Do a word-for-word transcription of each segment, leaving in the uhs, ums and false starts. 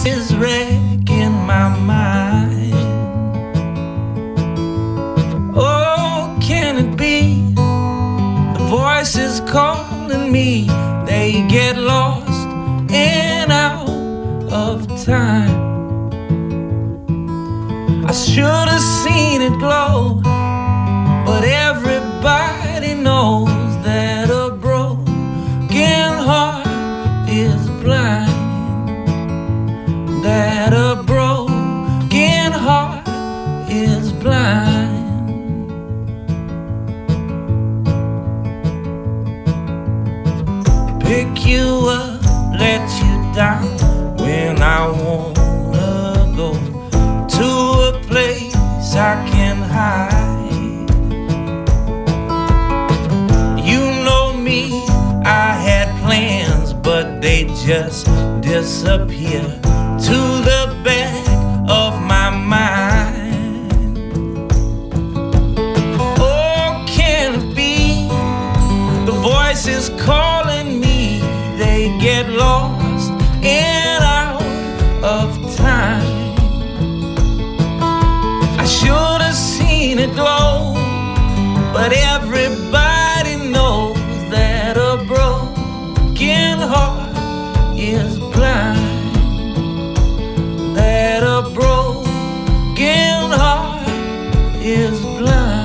is wrecking my mind. Oh, can it be the voices calling me? They get lost and out of time. I should have seen it glow, but everybody knows that a broken heart is blind. That a broken heart is blind. Pick you up, let you down when I wanna go to a place I can hide. You know me, I had plans, but they just disappear to the back of my mind. Oh, can it be the voices calling me? They get lost and out of time. I should have seen it glow, but everybody knows that a broken heart is blind. That a broken heart is blind.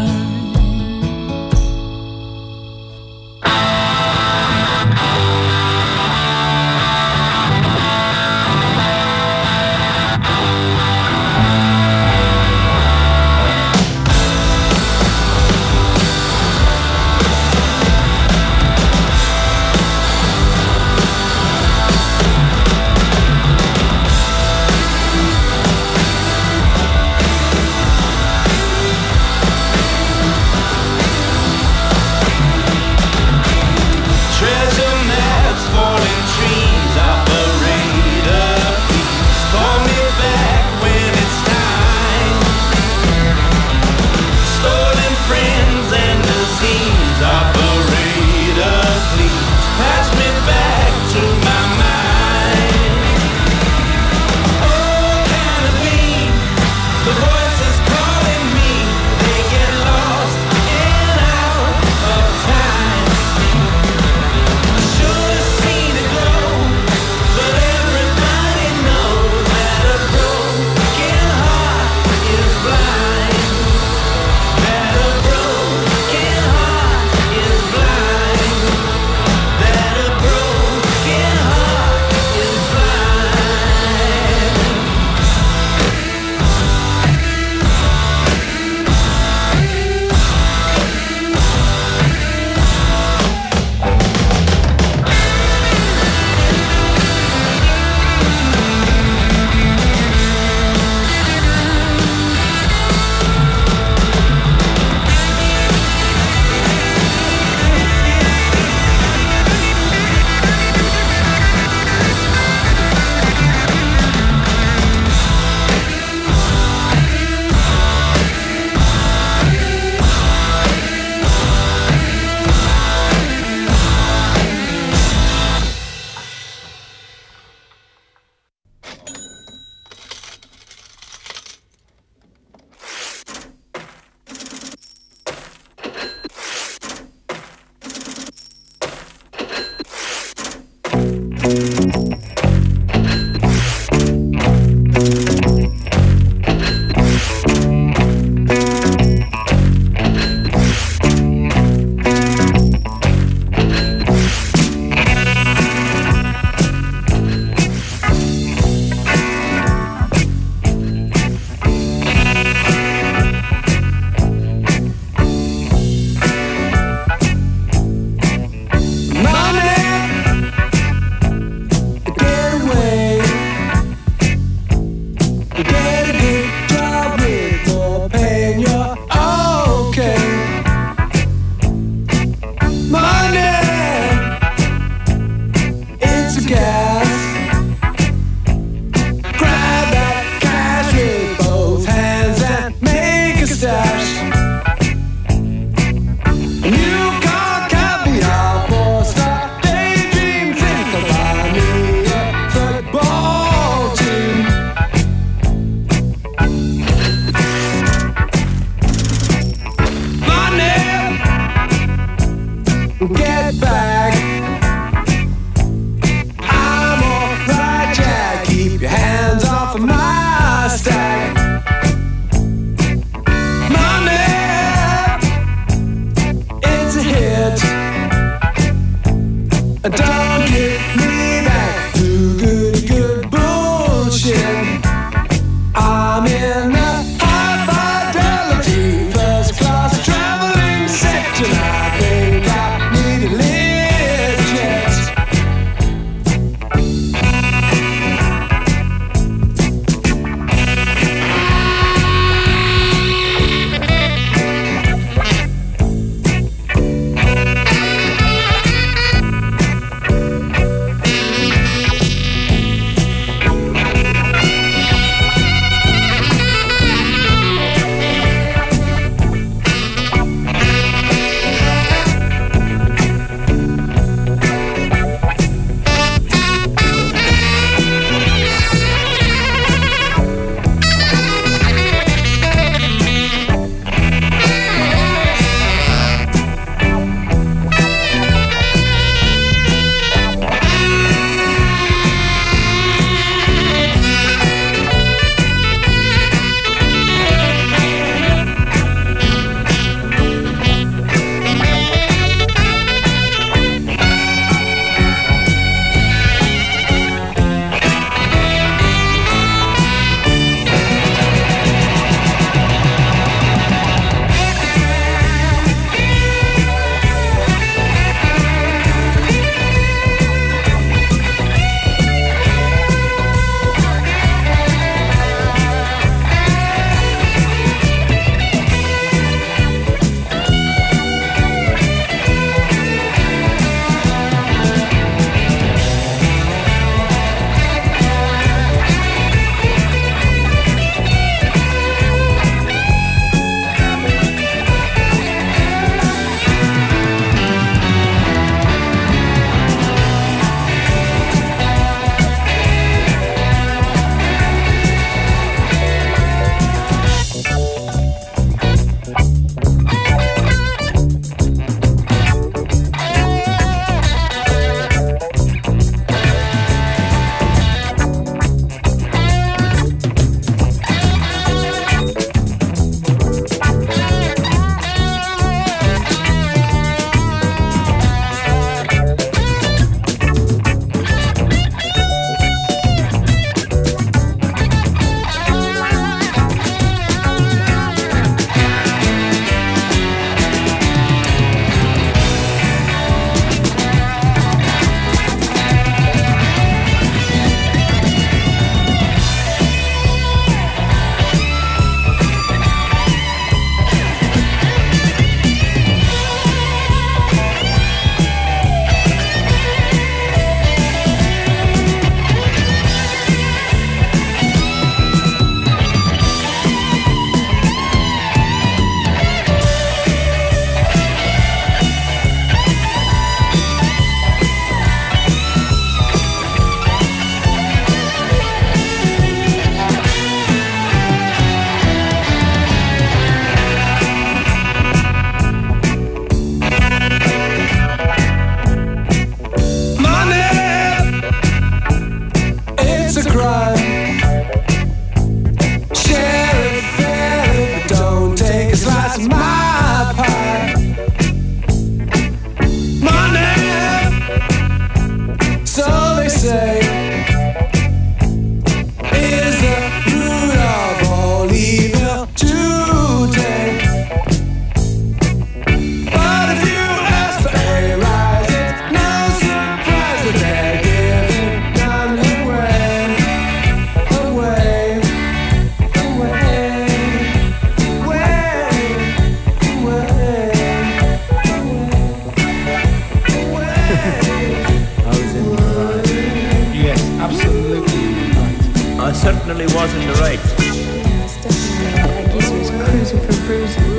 I certainly was in the right. Yeah, it's definitely right. I guess he was cruising for bruising.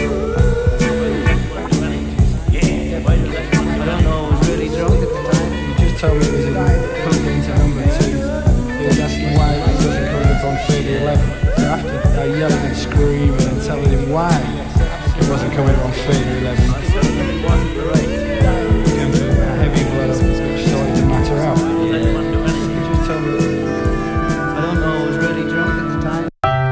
Yeah, I don't know, I was really drunk at the time. He just told me it was a plug into number two. He was asking why it wasn't coming up on thirty eleven. So after I yelling and screaming and telling him why it wasn't coming up on thirty eleven, I certainly wasn't the right. a heavy blow started to matter out. He just told me. I don't know, I was really drunk at the time.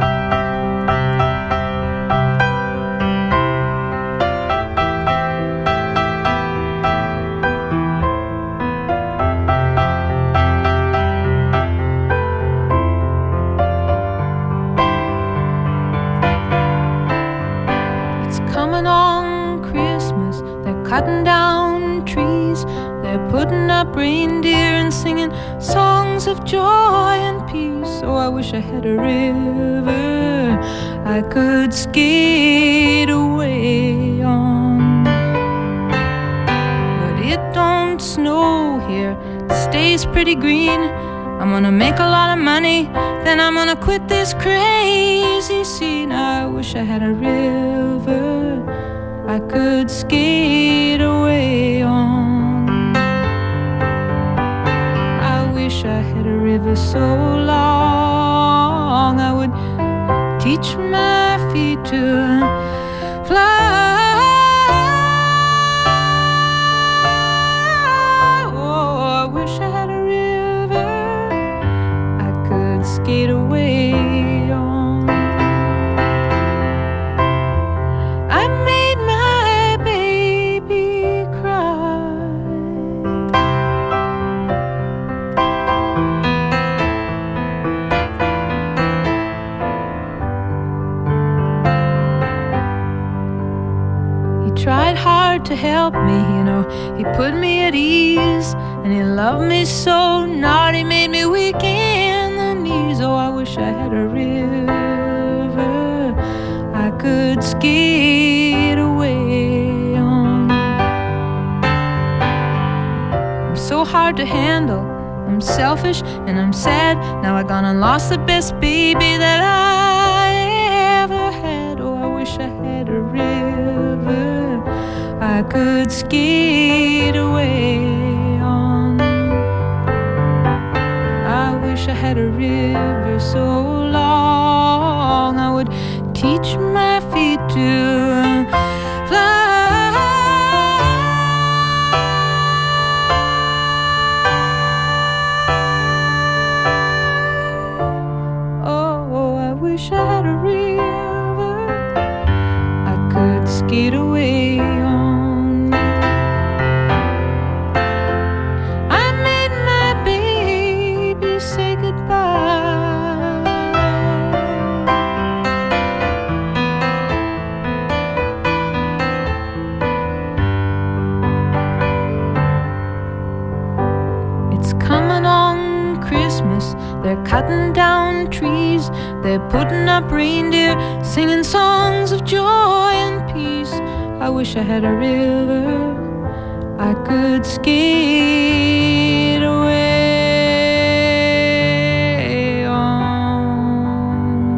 It's coming on Christmas, they're cutting down trees, they're putting up reindeer and singing songs of joy and peace. Oh, I wish I had a river I could skate away on. But it don't snow here, it stays pretty green. I'm gonna make a lot of money, then I'm gonna quit this crazy scene. I wish I had a river I could skate away on. I wish I had a river so long I would teach my feet to fly. Oh, I wish I had a river I could skate away on. I made my baby cry. He tried hard to help me, you know, he put me at ease, and he loved me so, not he made me weak in the knees. Oh, I wish I had a river I could skate away on. I'm so hard to handle, I'm selfish and I'm sad. Now I gone and lost the best baby that I ever had. Oh, I wish I had a river I could skate away on. I wish I had a river so long I would teach my feet to fly. Oh, I wish I had a river I could skate away on. I made my baby say goodbye. It's coming on Christmas, they're cutting down trees, they're putting up reindeer, singing songs of joy and peace. I wish I had a river I could skate away on.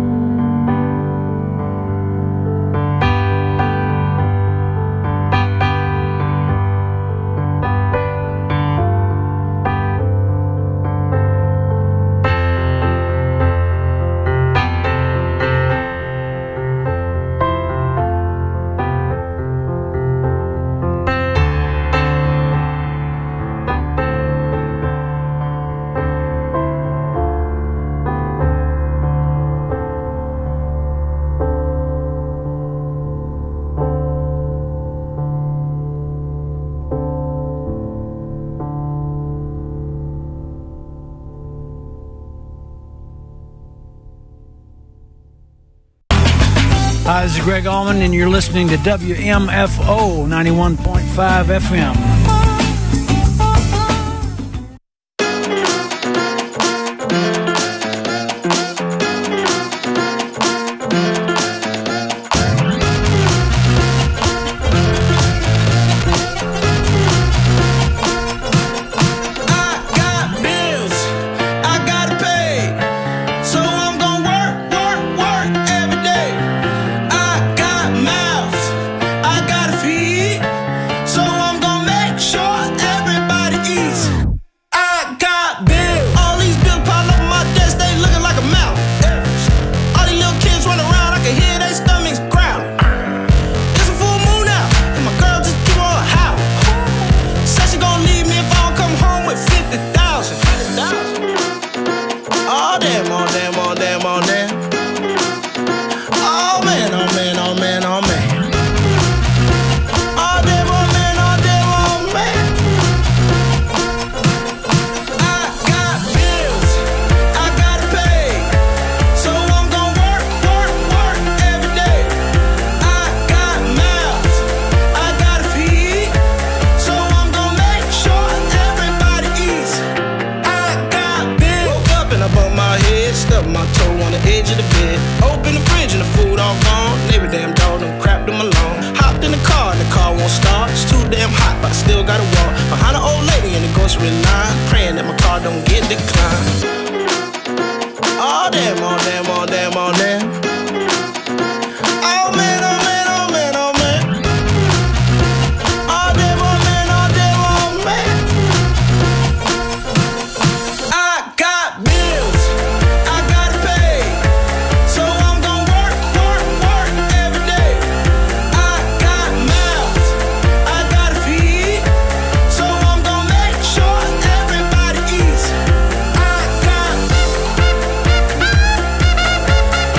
Hi, this is Greg Allman, and you're listening to W M F O ninety-one point five F M. Oh damn, oh damn, oh damn, oh damn. Oh man, oh man, oh man, oh man. Oh damn, oh man, oh damn, oh man. I got bills, I gotta pay, so I'm gonna work, work, work every day. I got mouths, I gotta feed, so I'm gonna make sure everybody eats. I got bills, up and I bump my head, stub my toe on the edge of the bed. Open the fridge and the food all gone. Every damn dog done crapped them alone. Hopped in the car and the car won't start. It's too damn hot, but I still gotta walk behind an old lady in the grocery line, praying that my car don't get declined. Oh damn, oh damn, oh damn, oh damn. Oh man, oh man, oh man, oh man. Oh damn, oh man, oh damn, oh man. I got bills, I gotta pay, so I'm gonna work, work, work every day. I got mouths, I gotta feed, so I'm gonna make sure everybody eats. I got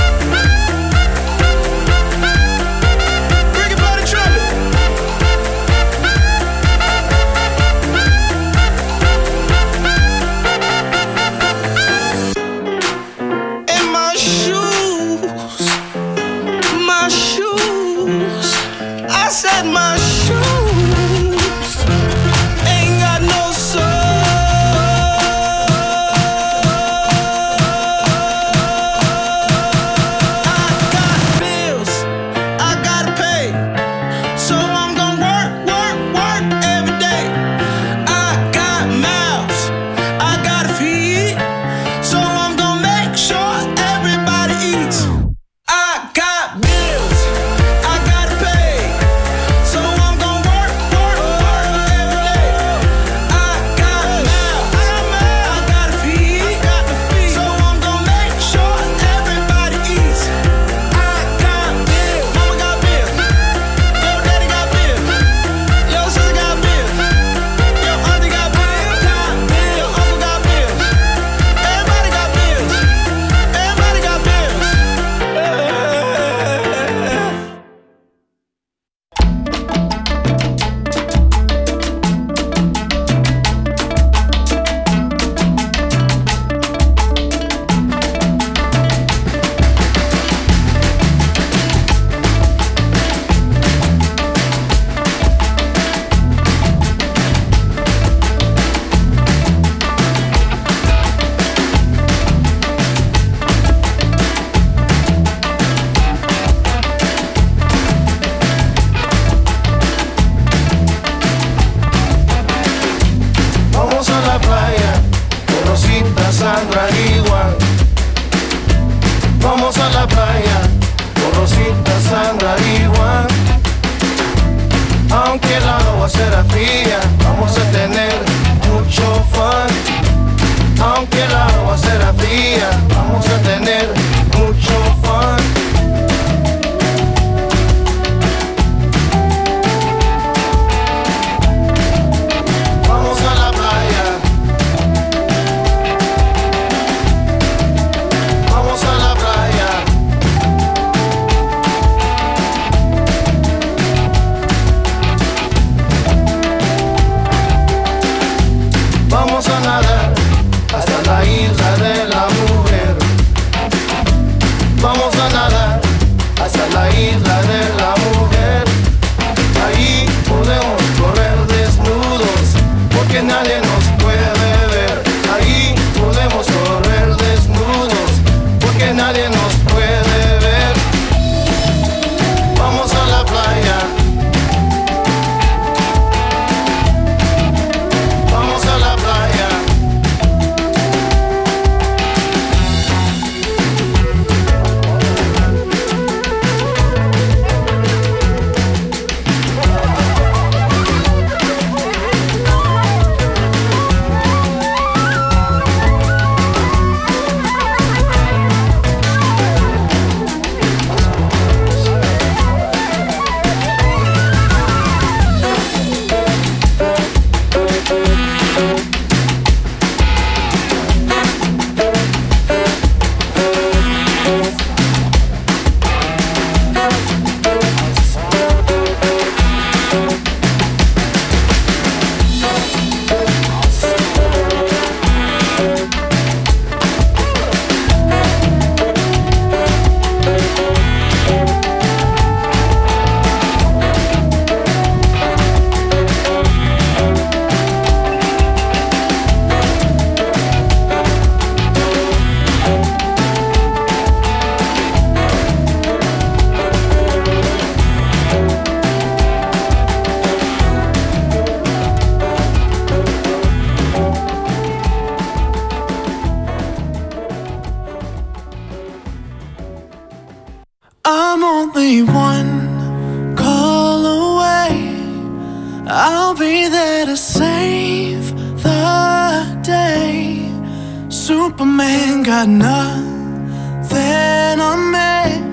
I'm only one call away. I'll be there to save the day. Superman got nothing on me.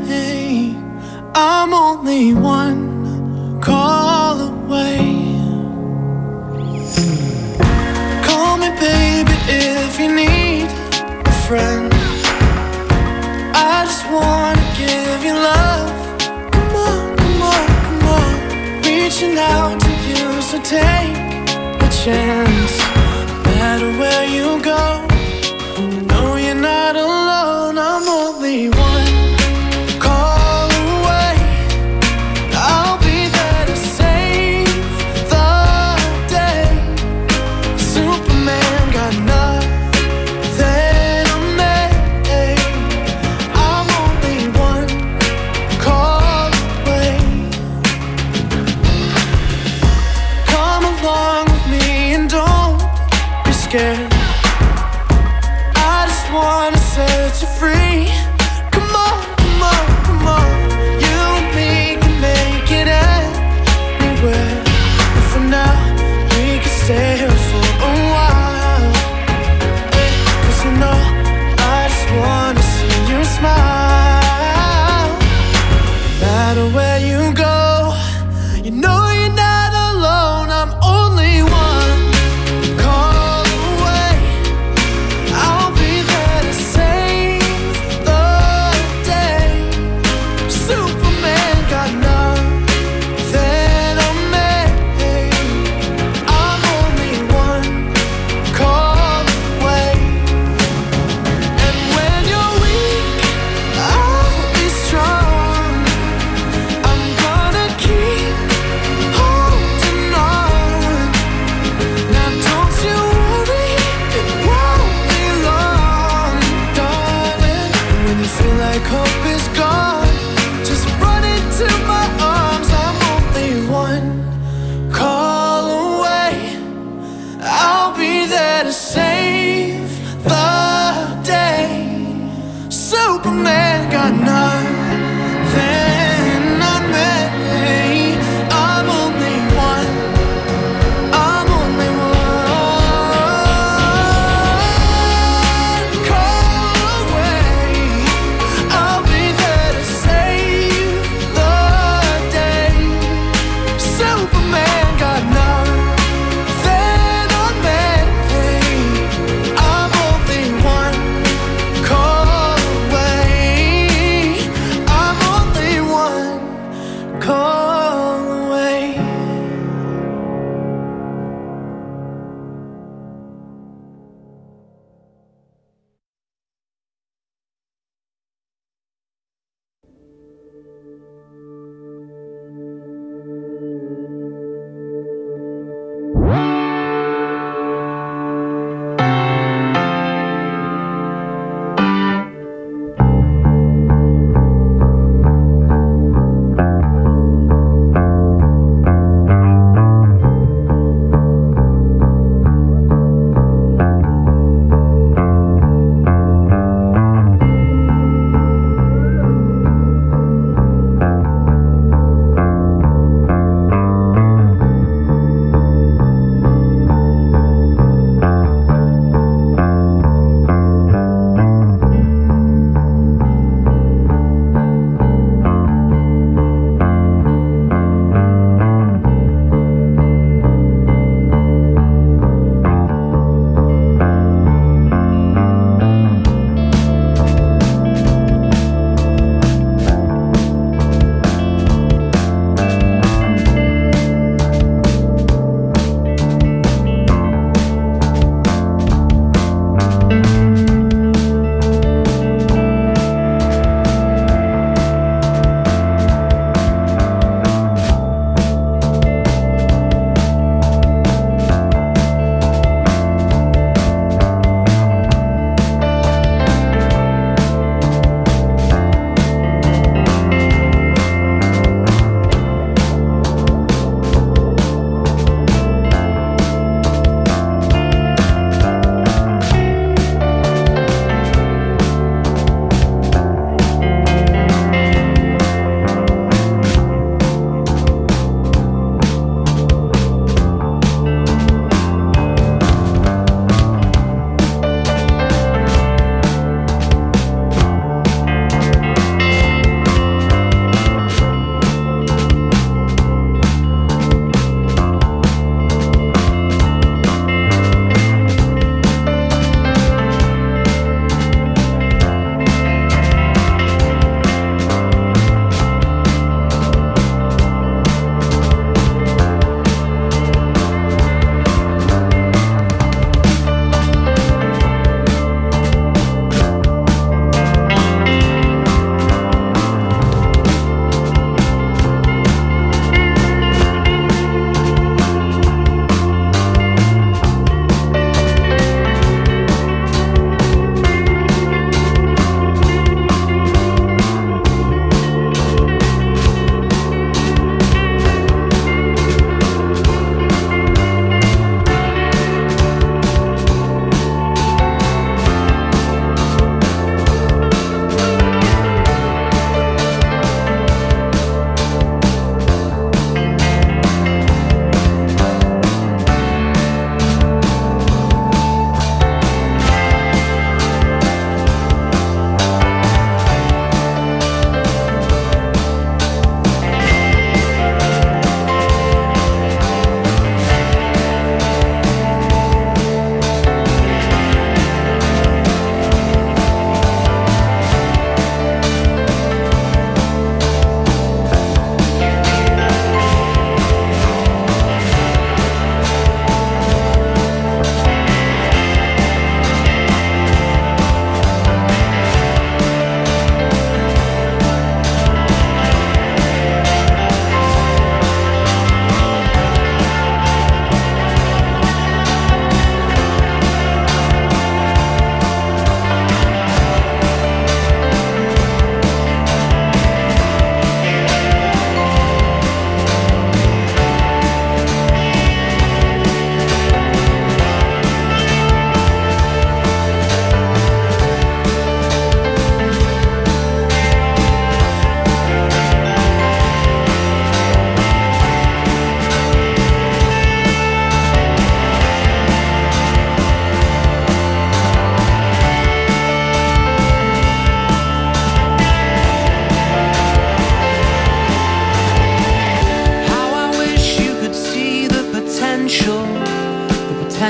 I'm only one call away. Call me baby if you need a friend. I just wanna give you love. Come on, come on, come on. Reaching out to you, so take a chance. No matter where you go, you know you're not alone. I'm only one call away. I'll be there to save the day. Superman got nothing on me. I'm only one call away. Come along with me and don't be scared. I just wanna set you free. Come on, come on, come on. You and me can make it anywhere. But for now, we can stay here for a while. Hey, 'cause you know, I just wanna see you smile. No matter where you go, you know you're not alone. I'm only one call away. I'll be there to save the day. Superman got nothing on me. I'm only one call away. And when you're weak, I'll be strong. I'm gonna keep holding on. Now don't you worry, it won't be long, darling. And when you feel like hope is gone, just run into my arms. I'm only one call away. I'll be there to save the day. Superman got nothing on me. I'm only one. I'm only one call away. I'll be there to save the day. Superman got nothing on me. I'm only one call away.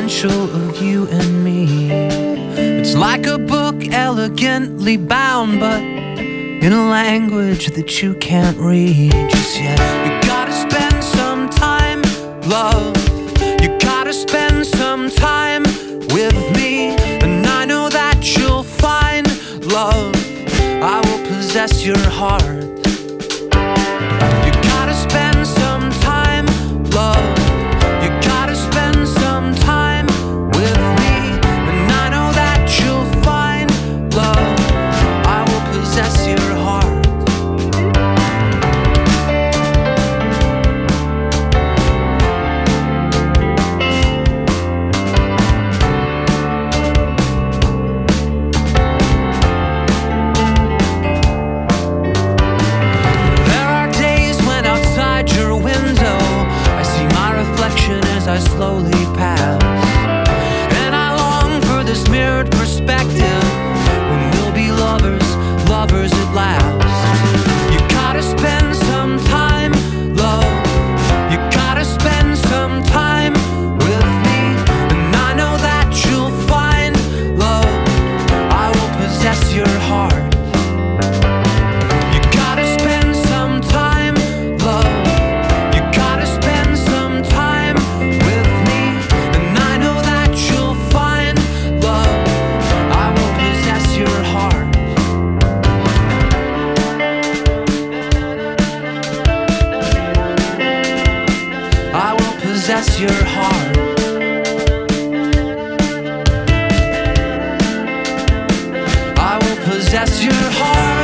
potential of you and me. It's like a book elegantly bound, but in a language that you can't read just yet. You gotta spend some time, love. You gotta spend some time with me, and I know that you'll find love. I will possess your heart. You gotta spend some time, love. You gotta spend some time with me, and I know that you'll find love. I will possess your heart. I slowly pass, and I long for this mirrored perspective when we'll be lovers, lovers at last. You gotta spend some time, love. You gotta spend some time with me, and I know that you'll find love. I will possess your heart. You gotta spend some time, love. You gotta spend some time with me, and I know that you'll find love. I will possess your heart. I will possess your heart. I will possess your heart.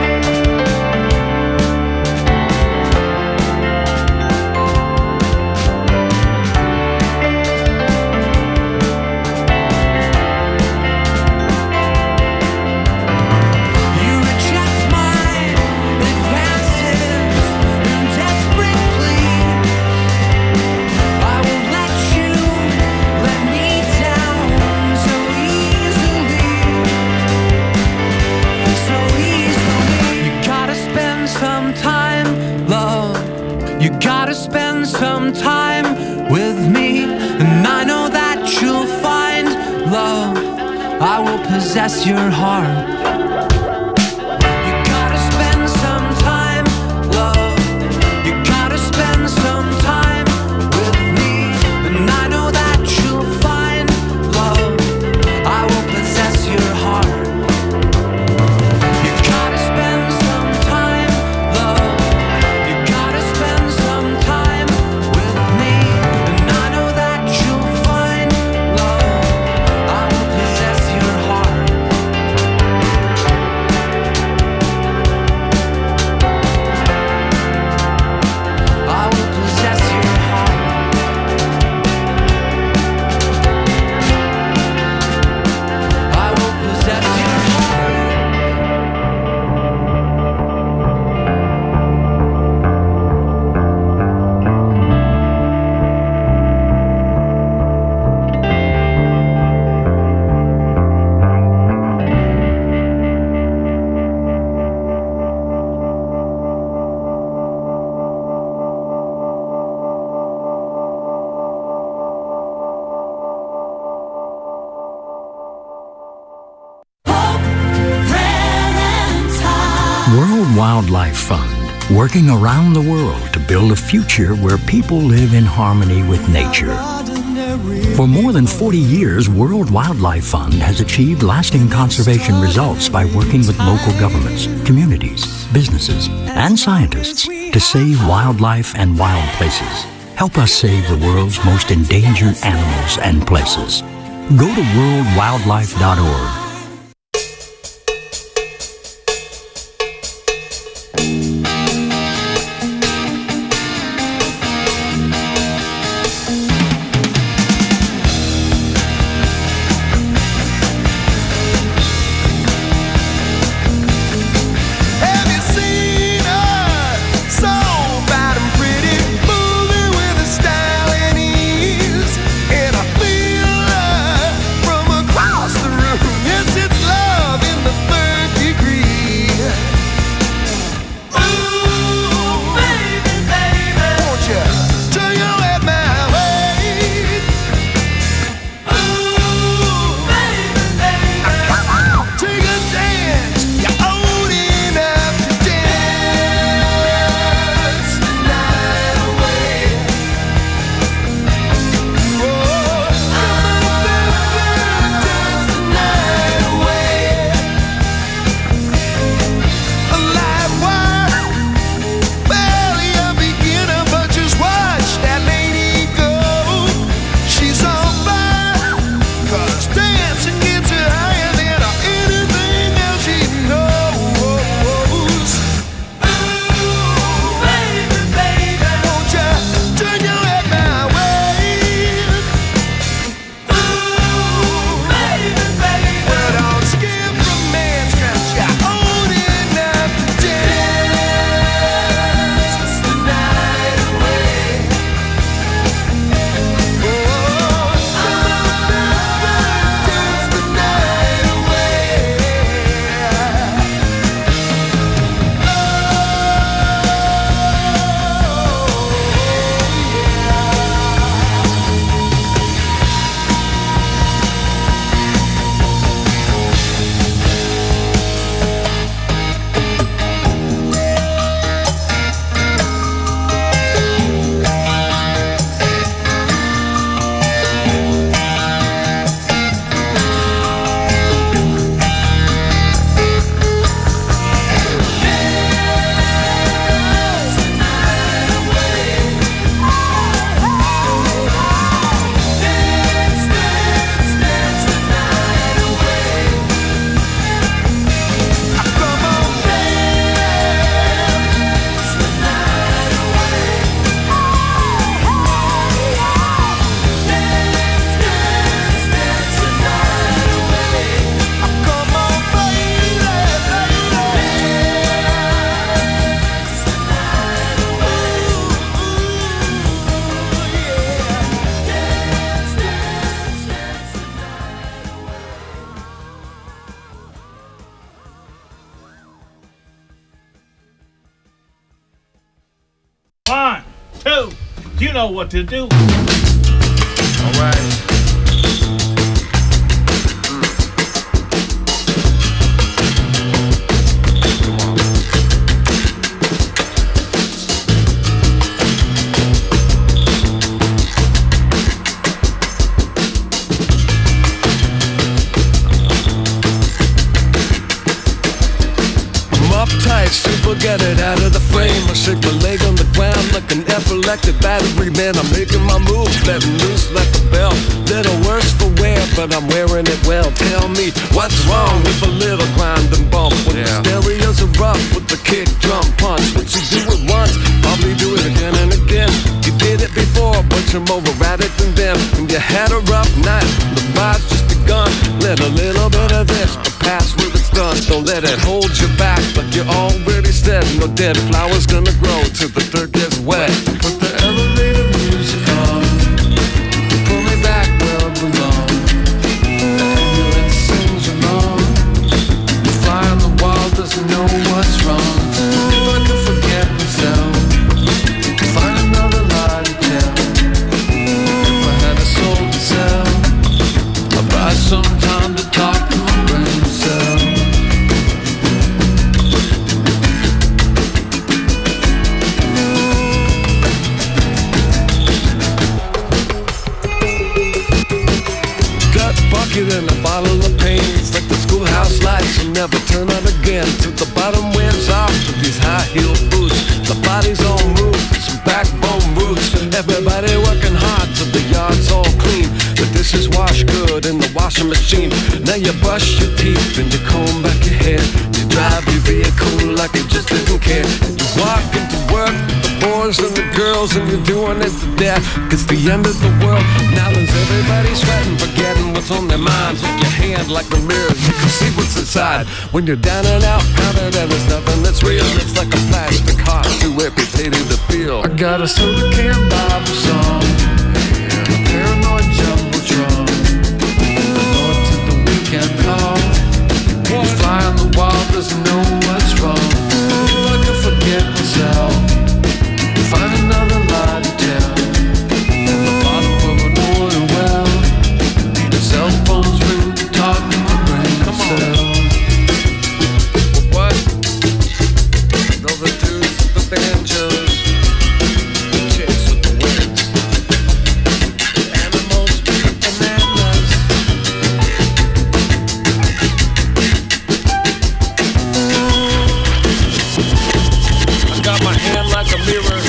You gotta spend some time with me, and I know that you'll find love. I will possess your heart. You gotta spend some time, love. You gotta spend some time with me, and I know that you'll find love. I will possess your heart. You gotta spend some time, love. You gotta spend some time with me, and I know that you'll find love. I will possess your heart. I will possess your heart. I will possess your heart. World Wildlife Fund, working around the world to build a future where people live in harmony with nature. For more than forty years, World Wildlife Fund has achieved lasting conservation results by working with local governments, communities, businesses, and scientists to save wildlife and wild places. Help us save the world's most endangered animals and places. Go to world wildlife dot org. Have you seen her? So bad and pretty, moving with a style and ease. And I feel her from across the room. One, two, you know what to do. All right. Super get it out of the frame. I shake my leg on the ground like an epileptic battery. Man, I'm making my moves, letting loose like a bell. Little worse for wear, but I'm wearing it well. Tell me, what's wrong with a little grind and bump? When yeah. the stereos are rough with the kick, drum, punch. Once you do it once, probably do it again and again. You did it before, but you're more erratic than them. And you had a rough night, the ride's just begun. Let a little bit of this, but pass with it's done. Don't let it hold you back, but you're already said no dead flowers gonna grow till the dirt gets wet. Put the elevator music on, pull me back where I belong. The ambulance sings along, the fly on the wall doesn't know what's wrong. If I could forget myself, find another lie to tell. If I had a soul to sell, I'd buy some time to talk to my brain cell. And a bottle of pain. It's like the schoolhouse lights will never turn on again. Till the bottom wears off with these high heel boots. The body's on move, some backbone roots. Everybody working hard till the yard's all clean. The dishes wash good in the washing machine. Now you brush your teeth and you comb back your hair. You drive your vehicle like you just didn't care. You walk into work with the boys and the girls, and you're doing it to death. It's the end of the world. Now there's everybody sweating, forgetting what's on their minds. With your hand like the mirror, you can see what's inside. When you're down and out, counted and there's nothing that's real. It's like a plastic heart too amputated to feel. I got a soda can Bible song, a paranoid jumbotron, the Lord to the weekend call. You fly on the wall, doesn't know what's wrong. If I could forget myself, find another lie to tell. At the bottom of an oil well, the cell phones ring to talk to my brain cell. What? Those are dudes with the banjos, the chicks with the wigs, the animals with the bananas. I got my hand like a mirror.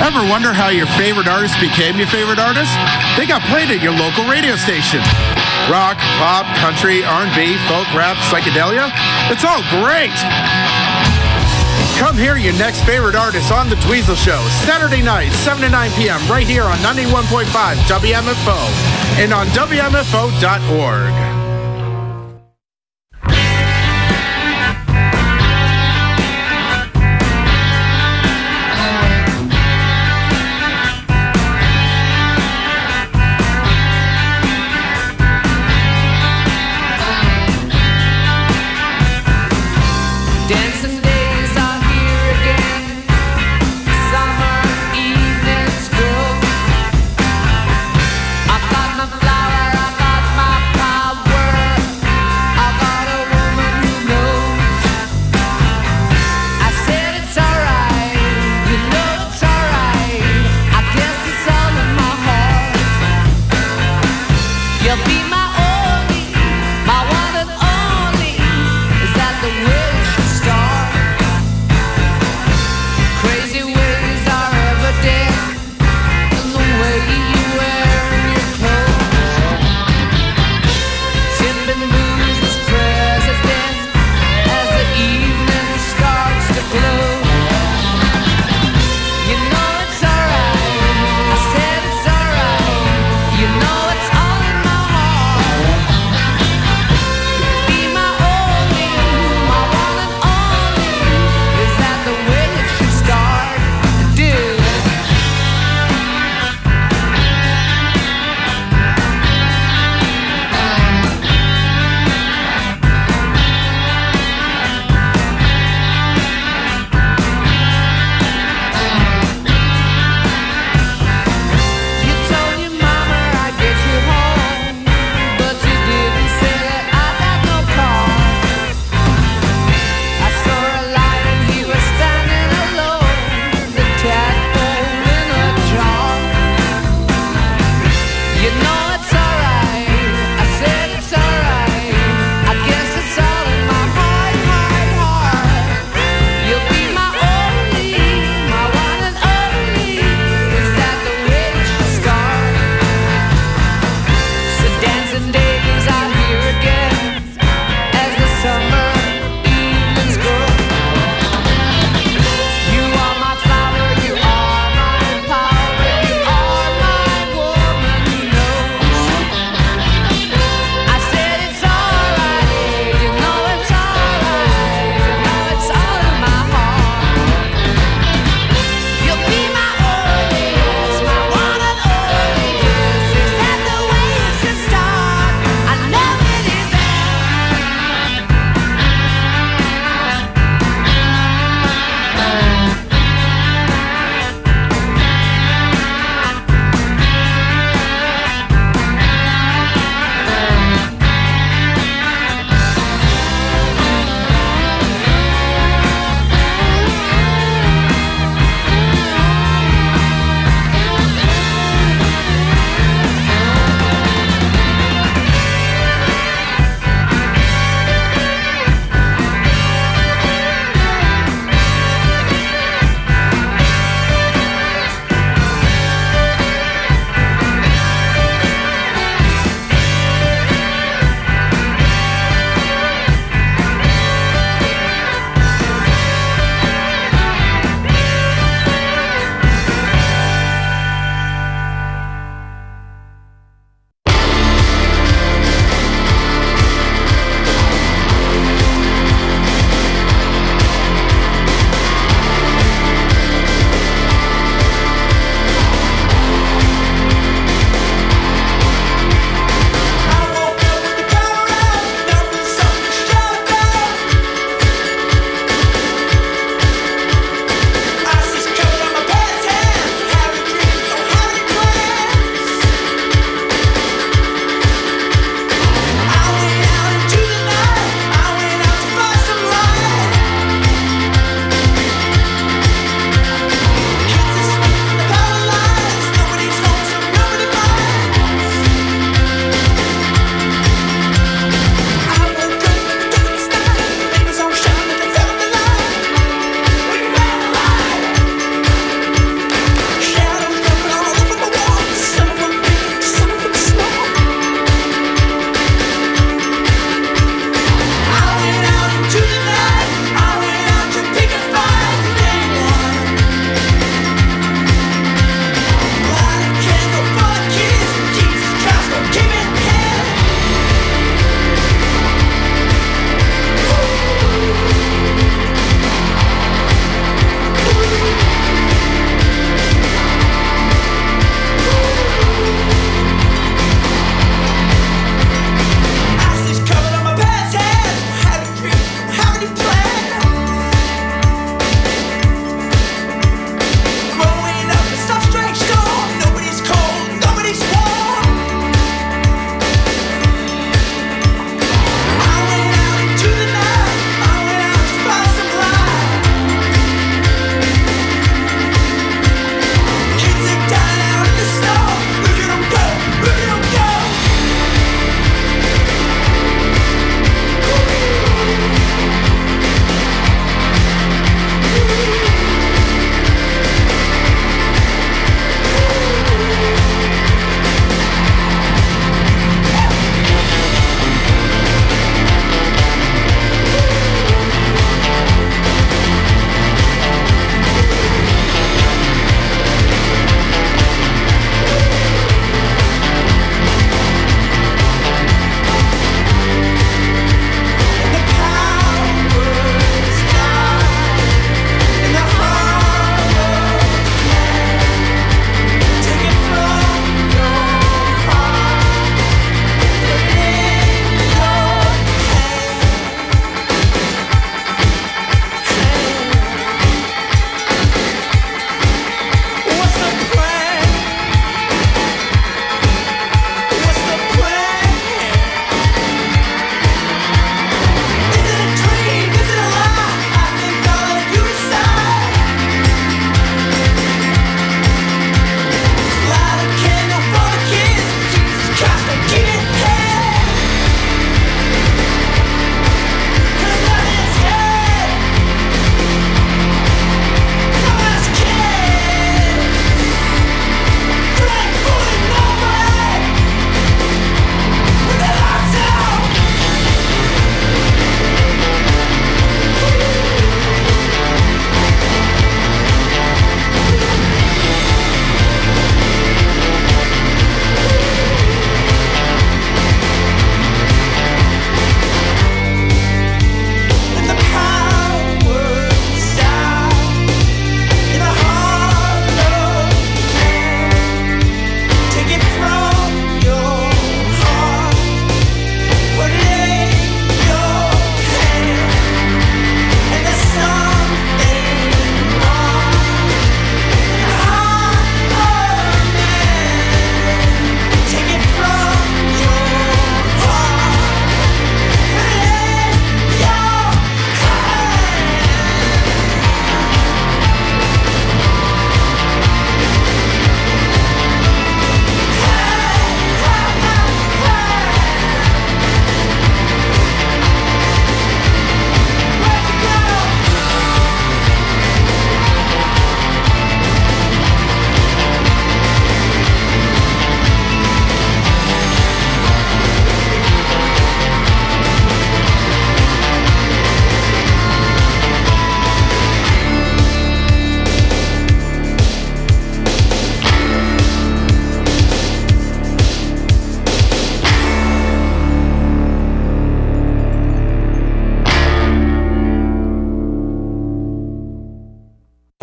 Ever wonder how your favorite artist became your favorite artist? They got played at your local radio station. Rock, pop, country, R and B, folk, rap, psychedelia. It's all great. Come hear your next favorite artist on The Dweezil Show, Saturday night, seven to nine p.m. right here on ninety-one point five W M F O and on W M F O dot org. Dancing days are here again. Summer evenings go. I got my flower, I got my power.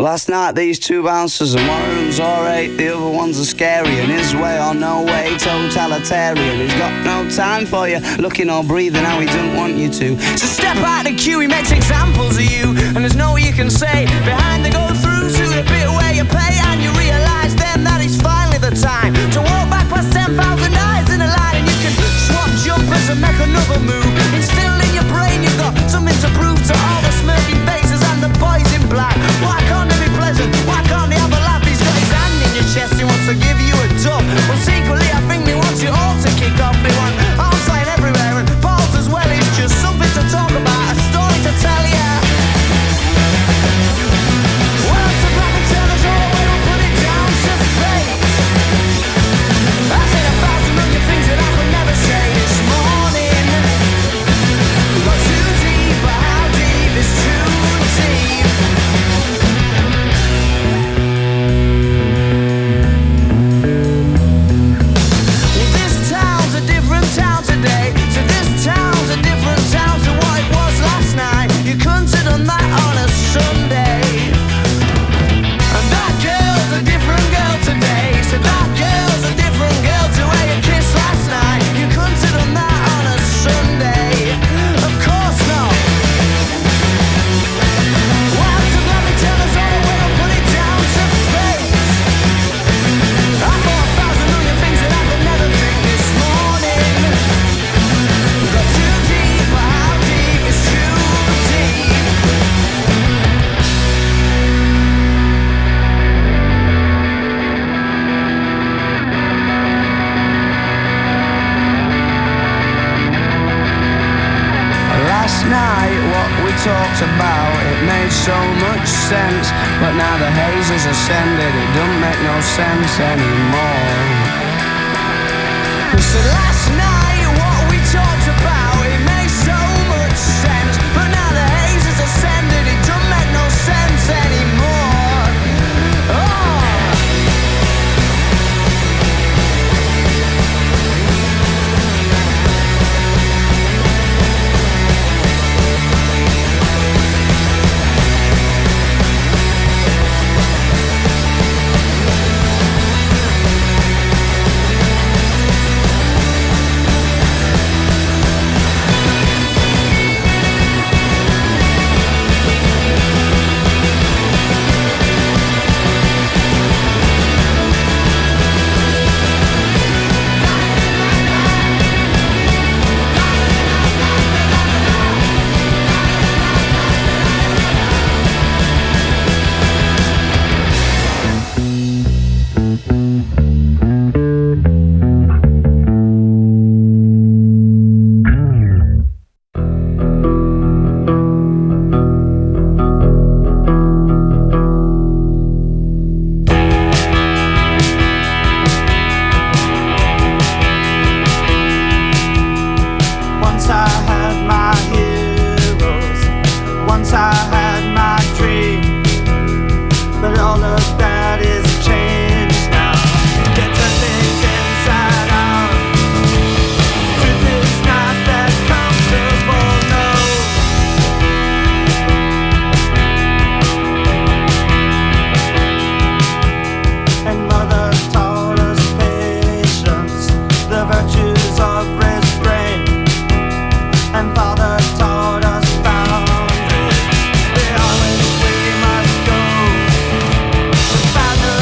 Last night these two bouncers, and one of them's alright, the other one's a scary, and his way or no way, totalitarian. He's got no time for you, looking or breathing how he doesn't want you to. So step out the queue, he makes examples of you, and there's no you can say. Behind the go-through to the bit where you pay, and you realise then that it's finally the time to walk back past ten thousand eyes in a line, and you can swap jumpers and make another move. Instilled in your brain you've got something to prove to all the smirking faces and the boys in black. Why can't they be pleasant? Why can't they have a laugh? He's got his hand in your chest, he wants to give you a tub. Well, secretly I think he wants you all to kick off. They want arms flying everywhere and balls as well. It's just something to talk about, a story to tell ya. Well, it's a black and tell us all, we will put it down to fate. I said a thousand million things that I could never say this morning. We got too deep, but how deep is too deep? Well, this town's a different town today. So this town's a different town to what it was last night. You couldn't have done that on a Sunday. And that girl's a different girl today. So that girl's a different girl to where you kissed last night. You couldn't have done that on a Sunday. Of course not. Well, so let me tell us all the way to put it down to fate. I thought a thousand million things that I could never think this morning. We got too deep, but how deep is too deep? Last night what we talked about, it made so much sense. But now the haze has ascended, it don't make no sense anymore. So last night what we talked about, it made so much sense. But now the haze has ascended, it don't make no sense anymore. Oh. Once I had my heroes, once I had my dream, but all of that is changed now. Get the things inside out. Truth is not that comfortable, no. And mother taught us patience, the virtues of restraint. And father taught us boundaries, the always we must go. The banner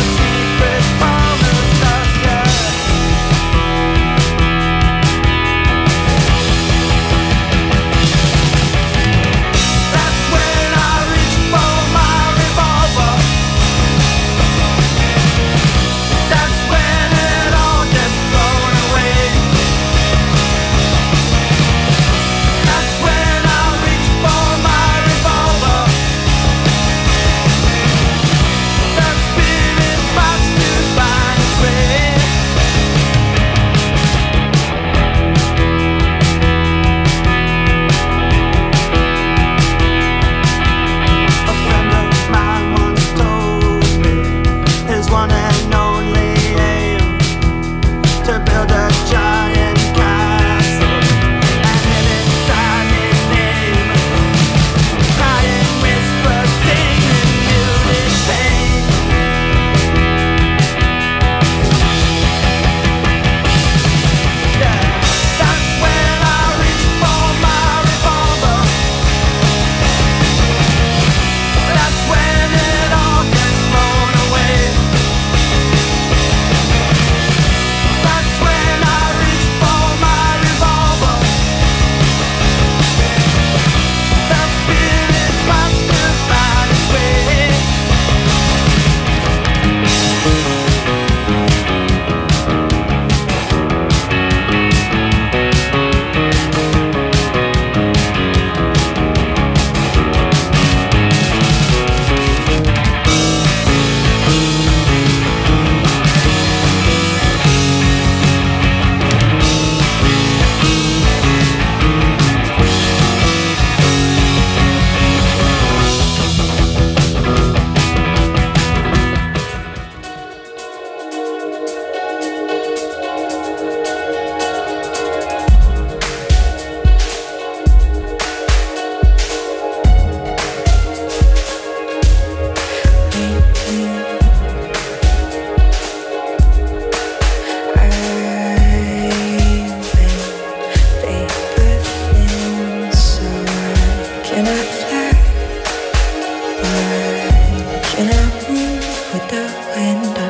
window.